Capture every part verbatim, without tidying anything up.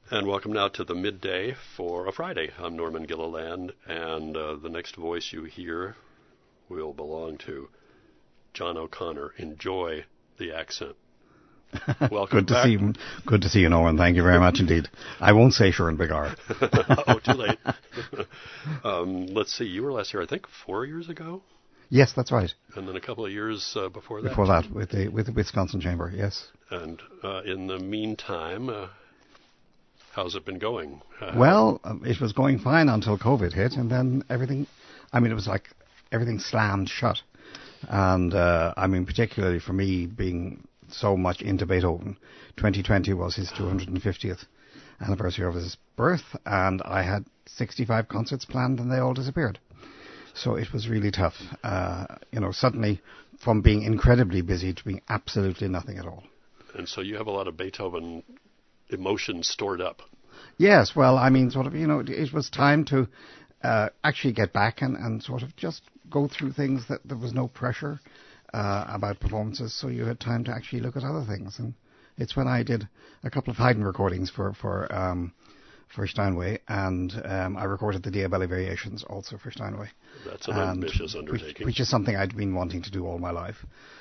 And welcome now to the midday for a Friday. I'm Norman Gilliland, and uh, the next voice you hear will belong to John O'Connor. Enjoy the accent. Welcome Good to back. see you. Good to see you, Norman. Thank you very much indeed. I won't say sure and big R. Oh, too late. um, let's see. You were last here, I think, four years ago? Yes, that's right. And then a couple of years uh, before that? Before that, with the with the Wisconsin Chamber, yes. And uh, in the meantime, uh, how's it been going? Uh, well, um, it was going fine until COVID hit, and then everything, I mean, it was like everything slammed shut. And, uh, I mean, particularly for me, being so much into Beethoven, twenty twenty was his two hundred fiftieth anniversary of his birth, and I had sixty-five concerts planned, and they all disappeared. So it was really tough, uh, you know, suddenly from being incredibly busy to being absolutely nothing at all. And so you have a lot of Beethoven emotions stored up. Yes, well, I mean, sort of, you know, it, it was time to uh, actually get back and, and sort of just go through things that there was no pressure uh, about performances, so you had time to actually look at other things. And it's when I did a couple of Haydn recordings for, for um, for Steinway, and um, I recorded the Diabelli Variations also for Steinway. That's an and ambitious undertaking. Which, which is something I'd been wanting to do all my life.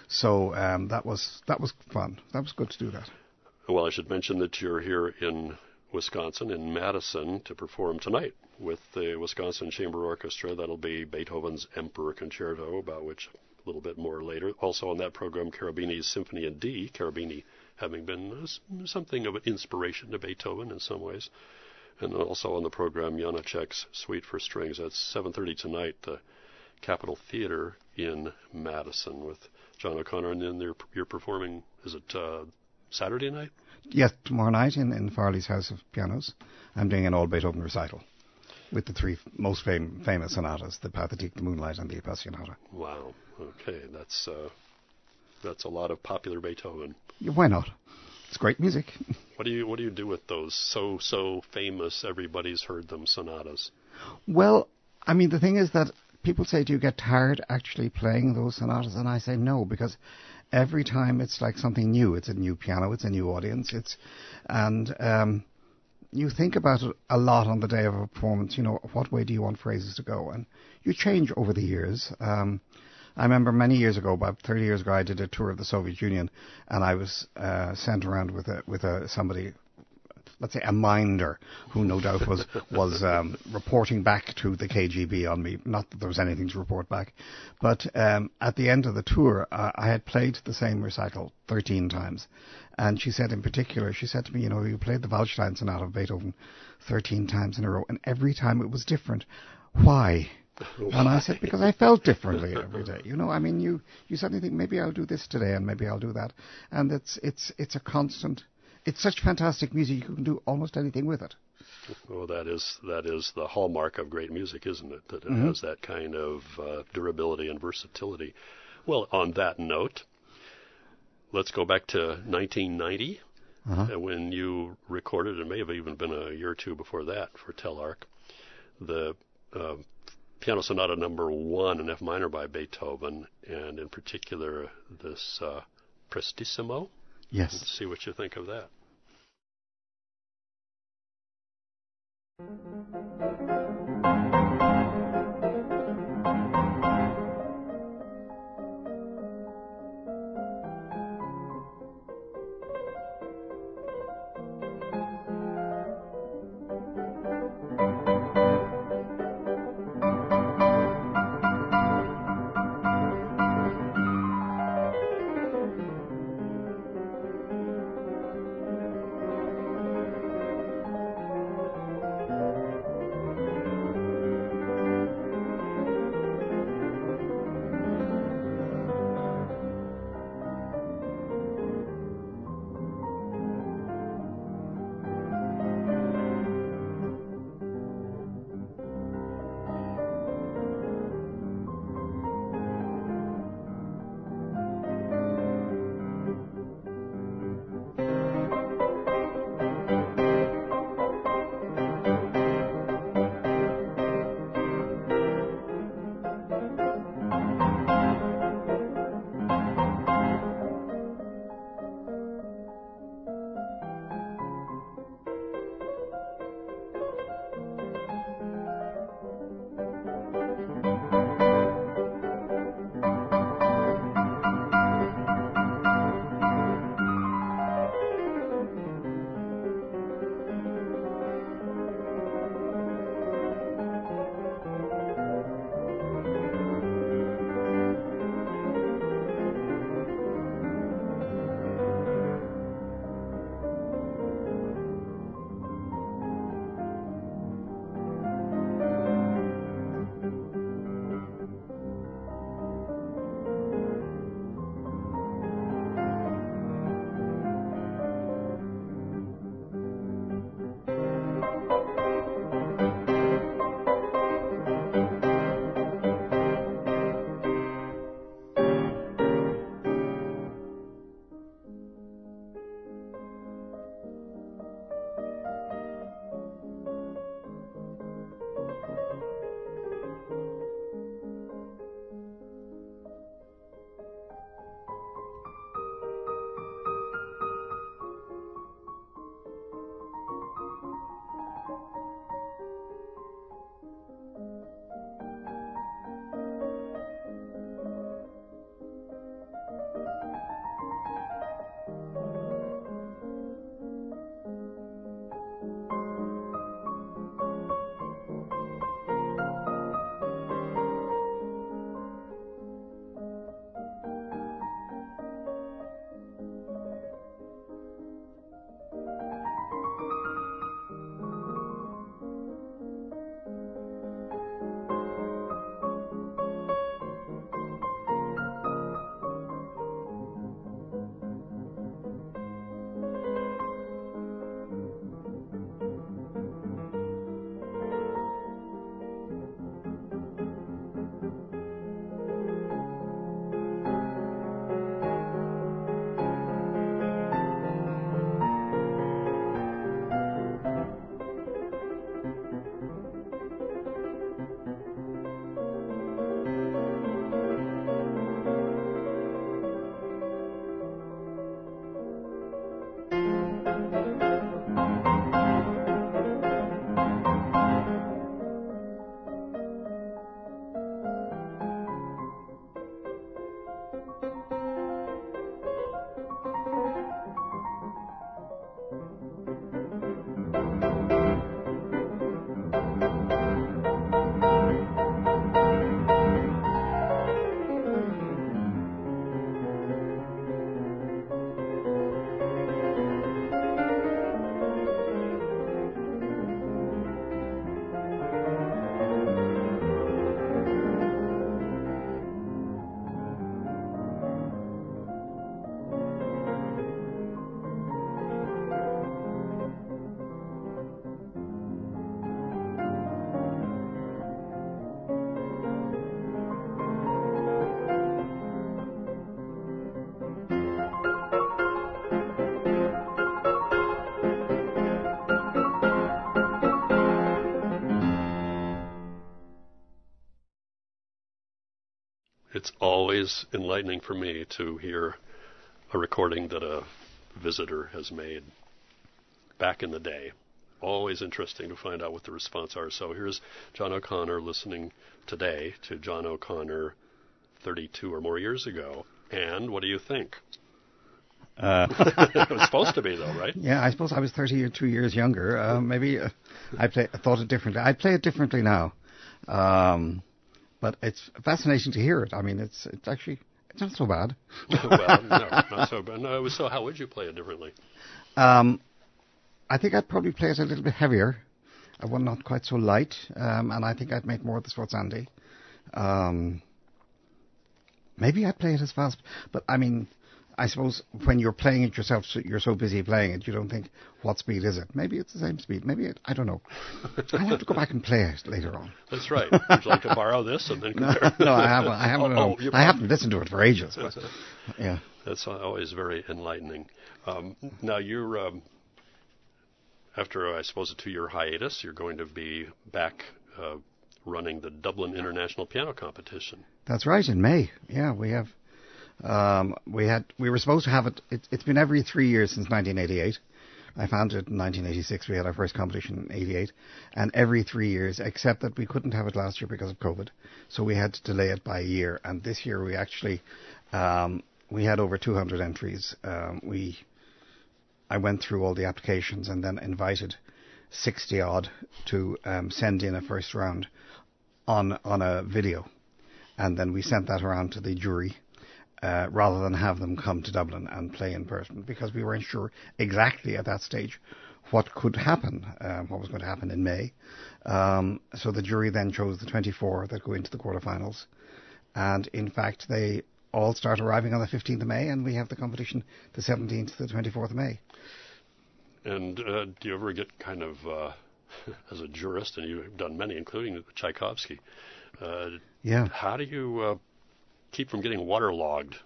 So um, that was that was fun. That was good to do that. Well, I should mention that you're here in Wisconsin, in Madison, to perform tonight with the Wisconsin Chamber Orchestra. That'll be Beethoven's Emperor Concerto, about which a little bit more later. Also on that program, Cherubini's Symphony in D, Cherubini having been something of an inspiration to Beethoven in some ways. And also on the program, Janacek's Suite for Strings. That's seven thirty tonight, the Capitol Theater in Madison with John O'Connor. And then you're, you're performing, is it uh, Saturday night? Yes, tomorrow night in, in Farley's House of Pianos. I'm doing an all Beethoven recital with the three most fam- famous sonatas, the Pathétique, the Moonlight, and the Appassionata. Wow. Okay, that's uh, that's a lot of popular Beethoven. Yeah, why not? It's great music. What do you what do you do with those so so famous, everybody's heard them sonatas? Well, I mean, the thing is that people say, do you get tired actually playing those sonatas? And I say no, because every time it's like something new. It's a new piano, it's a new audience, it's and um, you think about it a lot on the day of a performance. You know, what way do you want phrases to go? And you change over the years. Um, I remember many years ago, about thirty years ago, I did a tour of the Soviet Union, and I was uh, sent around with a with a somebody, let's say a minder, who no doubt was was um, reporting back to the K G B on me. Not that there was anything to report back, but um, at the end of the tour, uh, I had played the same recital thirteen times, and she said in particular, she said to me, you know, you played the Waldstein Sonata of Beethoven thirteen times in a row, and every time it was different. Why? And I said, because I felt differently every day. You know, I mean, you, you suddenly think, maybe I'll do this today and maybe I'll do that. And it's it's it's a constant, it's such fantastic music, you can do almost anything with it. Well, that is that is the hallmark of great music, isn't it? That it Mm-hmm. has that kind of uh, durability and versatility. Well, on that note, let's go back to nineteen ninety, Uh-huh. when you recorded, it may have even been a year or two before that for Telarc, the uh, Piano Sonata number one in F minor by Beethoven, and in particular this uh, Prestissimo. Yes. Let's see what you think of that. It's always enlightening for me to hear a recording that a visitor has made back in the day. Always interesting to find out what the response are. So here's John O'Connor listening today to John O'Connor thirty-two or more years ago. And what do you think? Uh, it was supposed to be, though, right? Yeah, I suppose I was thirty-two years younger. Uh, maybe uh, I, play, I thought it differently. I play it differently now. Um, but it's fascinating to hear it. I mean, it's it's actually it's not so bad. Well, no, not so bad. No, it was so. How would you play it differently? Um, I think I'd probably play it a little bit heavier. I would not quite so light, um, and I think I'd make more of the sforzandi. Um, maybe I'd play it as fast, but I mean, I suppose when you're playing it yourself, so you're so busy playing it, you don't think, what speed is it? Maybe it's the same speed. Maybe it, I don't know. I'll have to go back and play it later on. That's right. Would you like to borrow this and then compare? No, no I haven't. I haven't. Oh, oh, I haven't listened to it for ages. But, yeah, that's always very enlightening. Um, now you're. Um, After, I suppose, a two-year hiatus, you're going to be back uh, running the Dublin International Piano Competition. That's right, in May. Yeah, we have. Um, we had. We were supposed to have it, it. It's been every three years since nineteen eighty-eight. I founded it in nineteen eighty-six. We had our first competition in eighty-eight, and every three years, except that we couldn't have it last year because of COVID, so we had to delay it by a year. And this year, we actually um, we had over two hundred entries. Um, we. I went through all the applications and then invited sixty odd to um, send in a first round on on a video, and then we sent that around to the jury uh, rather than have them come to Dublin and play in person, because we weren't sure exactly at that stage what could happen, um, what was going to happen in May. Um, so the jury then chose the twenty-four that go into the quarterfinals, and in fact they all start arriving on the fifteenth of May, and we have the competition the seventeenth to the twenty-fourth of May. And uh, do you ever get kind of, uh, as a jurist, and you've done many, including Tchaikovsky, uh, yeah. how do you uh, keep from getting waterlogged?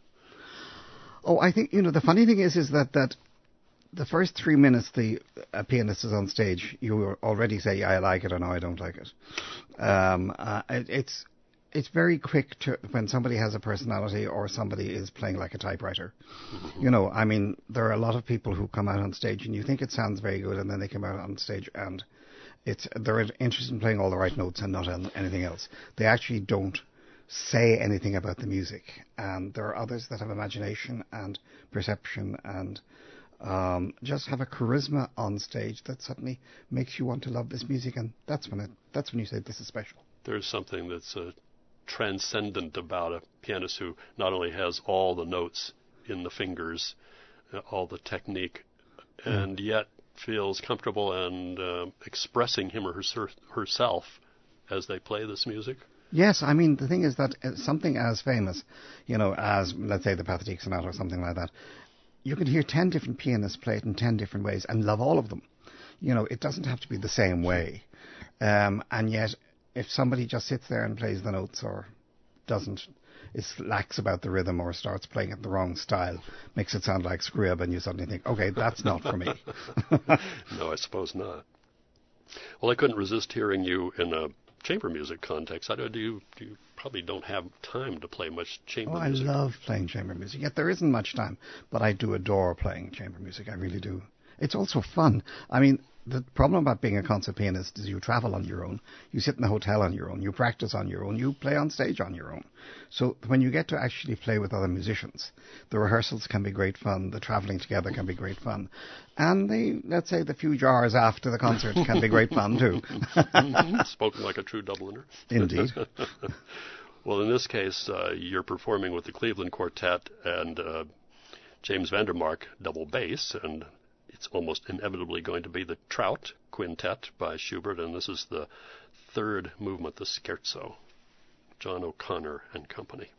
Oh, I think, you know, the funny thing is, is that, that the first three minutes the a pianist is on stage, you already say, I like it or no, I don't like it. Um, uh, it it's... It's very quick to when somebody has a personality or somebody is playing like a typewriter. Mm-hmm. You know, I mean, there are a lot of people who come out on stage and you think it sounds very good, and then they come out on stage and it's they're interested in playing all the right notes and not anything else. They actually don't say anything about the music. And there are others that have imagination and perception and um, just have a charisma on stage that suddenly makes you want to love this music, and that's when it that's when you say this is special. There's something that's a transcendent about a pianist who not only has all the notes in the fingers, uh, all the technique, and mm. yet feels comfortable and uh, expressing him or her, herself as they play this music. Yes, I mean, the thing is that something as famous, you know, as, let's say, the Pathetique Sonata or something like that, you can hear ten different pianists play it in ten different ways and love all of them. You know, it doesn't have to be the same way. Um, and yet, if somebody just sits there and plays the notes or doesn't, is lax about the rhythm or starts playing it in the wrong style, makes it sound like Scriab, and you suddenly think, okay, that's not for me. No, I suppose not. Well, I couldn't resist hearing you in a chamber music context. I do, do you, do you probably don't have time to play much chamber oh, music. I love playing chamber music. Yet there isn't much time, but I do adore playing chamber music. I really do. It's also fun. I mean, the problem about being a concert pianist is you travel on your own. You sit in the hotel on your own. You practice on your own. You play on stage on your own. So when you get to actually play with other musicians, the rehearsals can be great fun. The traveling together can be great fun. And the, let's say, the few jars after the concert can be great fun too. Spoken like a true Dubliner. Indeed. Well, in this case, uh, you're performing with the Cleveland Quartet and uh, James Vandermark double bass, and it's almost inevitably going to be the Trout Quintet by Schubert, and this is the third movement, the Scherzo. John O'Connor and Company.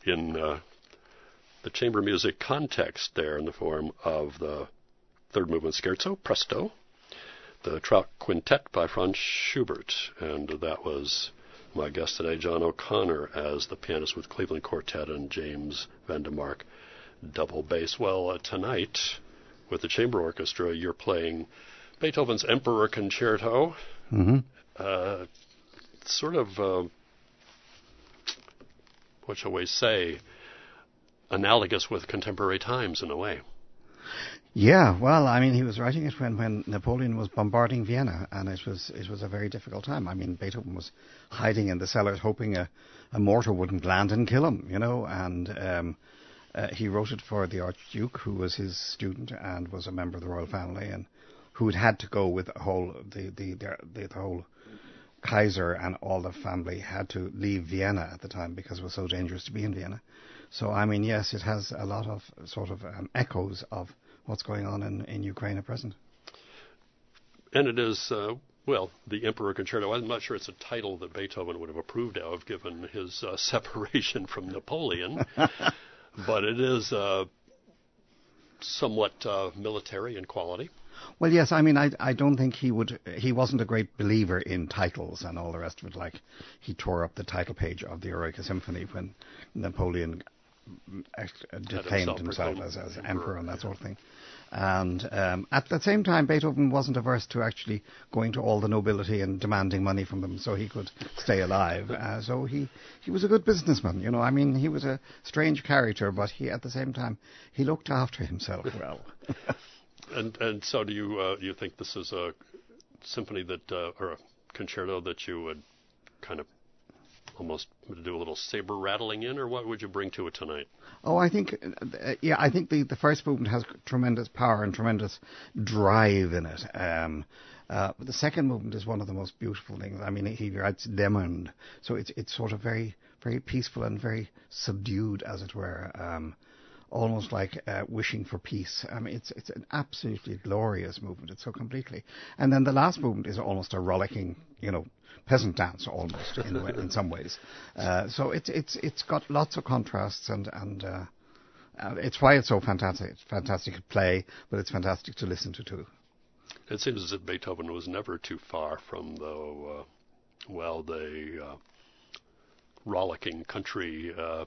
in uh, the chamber music context there in the form of the third movement scherzo, Presto, the Trout Quintet by Franz Schubert, and that was my guest today, John O'Connor, as the pianist with Cleveland Quartet and James Van de Mark double bass. Well, uh, tonight, with the chamber orchestra, you're playing Beethoven's Emperor Concerto, Mm-hmm. uh, sort of, uh, what shall we say, analogous with contemporary times in a way. Yeah, well, I mean, he was writing it when, when Napoleon was bombarding Vienna, and it was it was a very difficult time. I mean, Beethoven was hiding in the cellars, hoping a, a mortar wouldn't land and kill him, you know. And um, uh, he wrote it for the Archduke, who was his student and was a member of the royal family, and who had had to go with the whole the the the, the, the whole Kaiser and all the family had to leave Vienna at the time because it was so dangerous to be in Vienna. So, I mean, yes, it has a lot of sort of um, echoes of what's going on in, in Ukraine at present. And it is, uh, well, the Emperor Concerto. I'm not sure it's a title that Beethoven would have approved of given his uh, separation from Napoleon, but it is uh, somewhat uh, military in quality. Well, yes, I mean, I, I don't think he would, he wasn't a great believer in titles and all the rest of it. Like, he tore up the title page of the Eroica Symphony when Napoleon declaimed himself as, as emperor and that sort of thing. And um, at the same time, Beethoven wasn't averse to actually going to all the nobility and demanding money from them so he could stay alive. Uh, so he, he was a good businessman, you know. I mean, he was a strange character, but he, at the same time, he looked after himself well. and and so do you uh, you think this is a symphony that, uh, or a concerto that you would kind of almost do a little saber rattling in, or what would you bring to it tonight? Oh, I think, uh, yeah, I think the, the first movement has tremendous power and tremendous drive in it. Um, uh, the second movement is one of the most beautiful things. I mean, he writes Demond, so it's it's sort of very very peaceful and very subdued, as it were. Um, almost like uh, wishing for peace. I mean, it's it's an absolutely glorious movement. It's so completely. And then the last movement is almost a rollicking, you know, peasant dance almost in in some ways. Uh, so it's it's it's got lots of contrasts, and and uh, uh, it's why it's so fantastic. It's fantastic to play, but it's fantastic to listen to too. It seems as if Beethoven was never too far from the uh, well the uh, rollicking country Uh,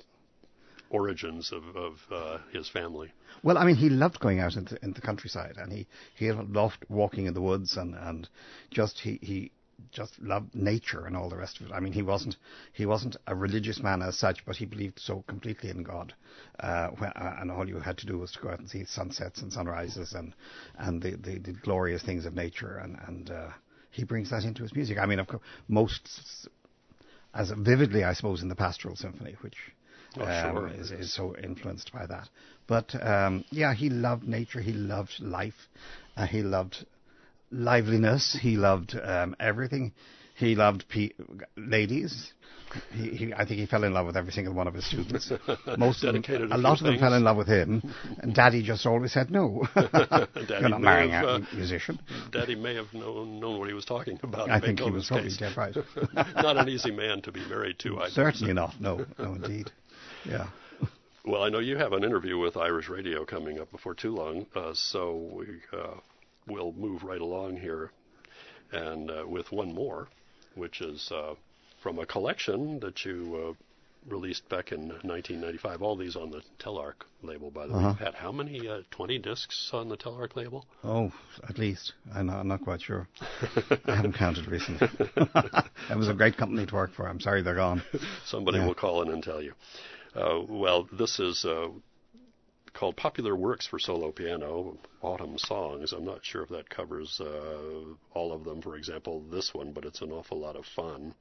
origins of, of uh, his family. Well, I mean, he loved going out into, in the countryside, and he, he loved walking in the woods, and, and just he, he just loved nature and all the rest of it. I mean, he wasn't he wasn't a religious man as such, but he believed so completely in God, uh, when, uh, and all you had to do was to go out and see sunsets and sunrises and and the, the, the glorious things of nature, and and uh, he brings that into his music. I mean, of course, most as vividly, I suppose, in the Pastoral Symphony, which. Oh, um, sure. is, is so influenced by that. But um, yeah, he loved nature. He loved life. Uh, he loved liveliness. He loved um, everything. He loved pe- ladies. He, he, I think he fell in love with every single one of his students. Most of them, a lot of them fell in love with him, and Daddy just always said no. You're not marrying have, a uh, musician. Daddy may have known, known what he was talking about. I think he was probably dead right. Not an easy man to be married to. I Certainly not. No, no, indeed. Yeah. Well, I know you have an interview with Irish Radio coming up before too long, uh, so we uh, will move right along here, and uh, with one more, which is uh, from a collection that you uh, released back in nineteen ninety-five. All these on the Telarc label, by the uh-huh. way. You've had how many? Uh, twenty discs on the Telarc label? Oh, at least. I'm not, I'm not quite sure. I haven't counted recently. That was a great company to work for. I'm sorry they're gone. Somebody yeah. will call in and tell you. Uh, well, this is uh, called Popular Works for Solo Piano, Autumn Songs. I'm not sure if that covers uh, all of them, for example, this one, but it's an awful lot of fun.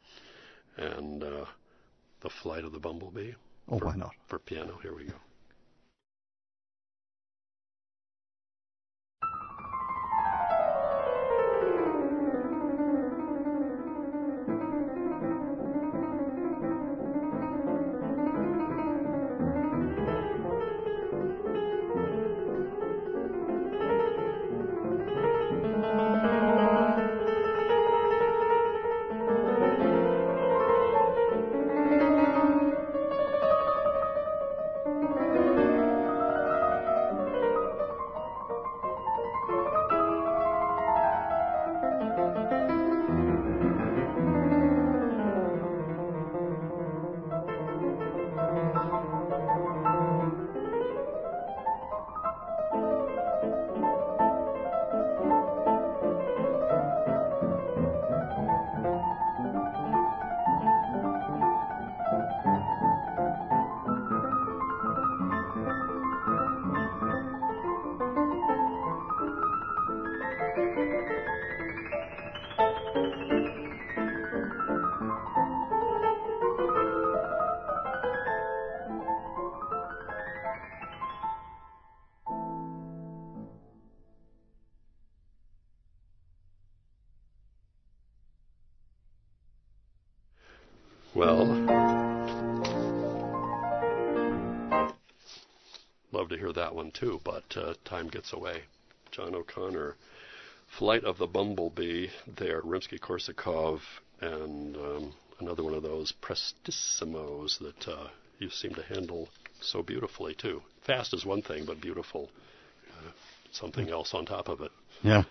And uh, The Flight of the Bumblebee. Oh, for, why not? For piano, here we go. Well, love to hear that one too, but uh, time gets away. John O'Connor, Flight of the Bumblebee there, Rimsky-Korsakov, and um, another one of those Prestissimos that uh, you seem to handle so beautifully too. Fast is one thing, but beautiful, uh, something else on top of it. Yeah.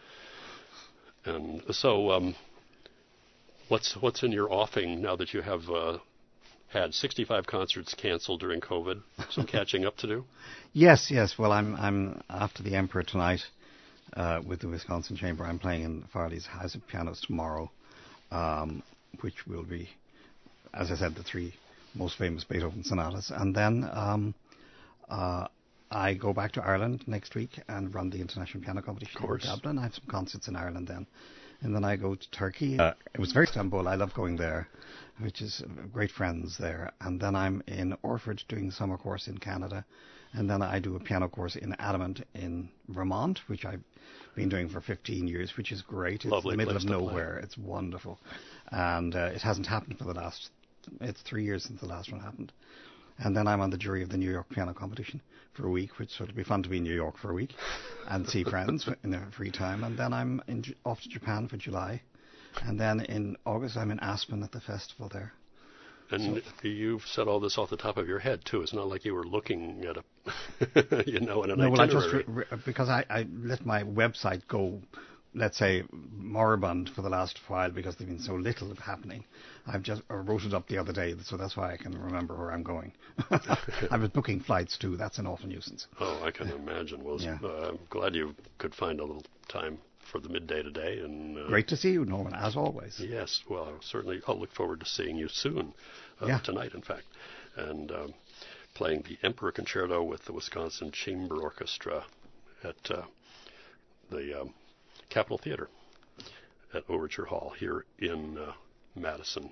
And so, um, what's what's in your offing now that you have uh, had sixty-five concerts canceled during COVID? Some catching up to do? Yes, yes. Well, I'm I'm after the Emperor tonight uh, with the Wisconsin Chamber. I'm playing in Farley's House of Pianos tomorrow, um, which will be, as I said, the three most famous Beethoven sonatas. And then um, uh, I go back to Ireland next week and run the International Piano Competition in Dublin. I have some concerts in Ireland then. And then I go to Turkey. Uh, it was very Istanbul. I love going there, which is great friends there. And then I'm in Orford doing a summer course in Canada. And then I do a piano course in Adamant in Vermont, which I've been doing for fifteen years, which is great. It's Lovely in the middle place of to nowhere. play. It's wonderful. And uh, it hasn't happened for the last, it's three years since the last one happened. And then I'm on the jury of the New York Piano Competition for a week, which so it'll be fun to be in New York for a week and see friends in their free time. And then I'm in, off to Japan for July. And then in August, I'm in Aspen at the festival there. And so, you've said all this off the top of your head, too. It's not like you were looking at a, you know, in an no, itinerary. well, I just, re- re- because I, I let my website go, let's say, moribund for the last while because there's been so little happening. I've just I wrote it up the other day, so that's why I can remember where I'm going. I was booking flights, too. That's an awful nuisance. Oh, I can imagine. Well, yeah. uh, I'm glad you could find a little time for the midday today. And uh, great to see you, Norman, as always. Yes, well, I'll certainly, I'll look forward to seeing you soon, uh, yeah. tonight, in fact, and um, playing the Emperor Concerto with the Wisconsin Chamber Orchestra at uh, the um, Capitol Theater at Overture Hall here in uh, Madison.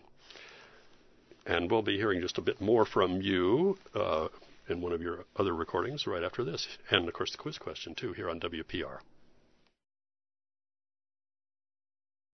And we'll be hearing just a bit more from you uh, in one of your other recordings right after this, and of course the quiz question too here on W P R.